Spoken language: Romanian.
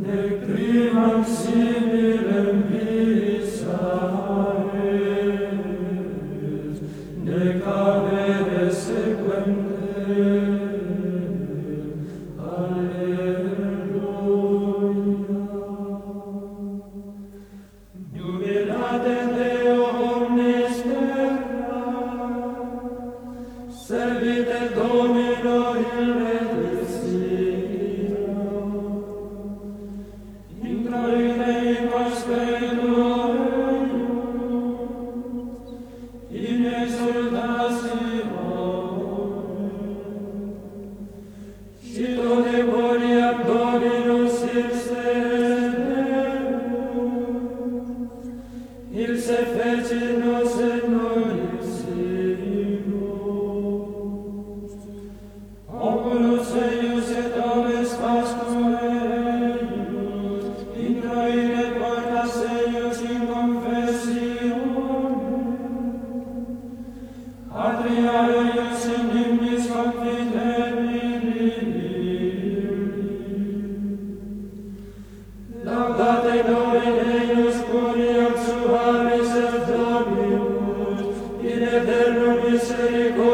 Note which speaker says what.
Speaker 1: nec primam similem visa est, nec avere sequente. Alleluia. Jubilate Deo omnis terra, servite Domino il Redicitia. Introite in conspectum in exultatione, cito deboriam Dominus ipse Deus, ipse fecit nos et nullissimus. Oculus eius et oves Pascum eius, introire portas eius in confessione, atria eius in hymnis confiterbili. Laudate Domine eius curiam suavis et Dominus, in aeternum misericordiam